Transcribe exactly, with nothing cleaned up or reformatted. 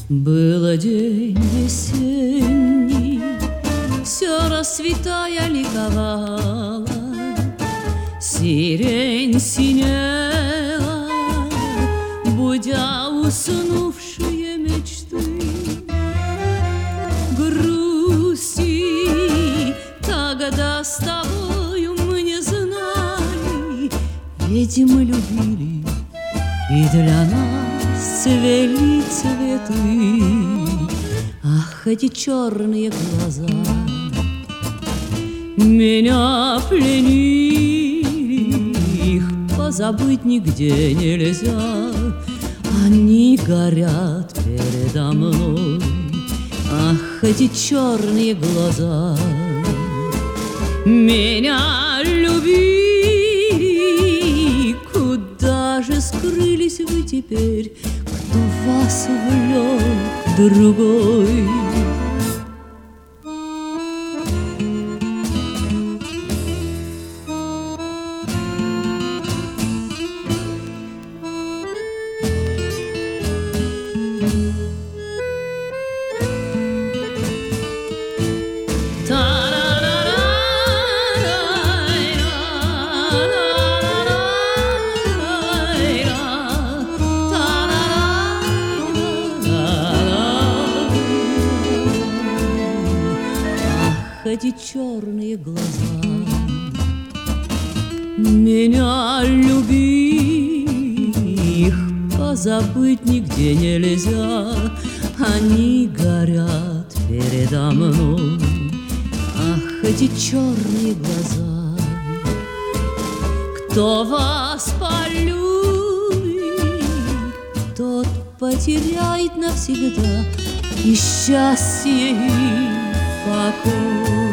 Было день весенний, все расцветая ликовала, сирень синела, будя уснувшие мечты. Грусти тогда с тобою мы не знали, ведь мы любили, и для нас цвели цветы. Ах, эти черные глаза меня пленили, их позабыть нигде нельзя. Они горят передо мной. Ах, эти черные глаза меня любили. Куда же скрылись вы теперь? Кто вас увлек другой? Эти черные глаза меня любили, их позабыть нигде нельзя. Они горят передо мной. Ах, эти черные глаза. Кто вас полюбит, тот потеряет навсегда и счастье, и покой.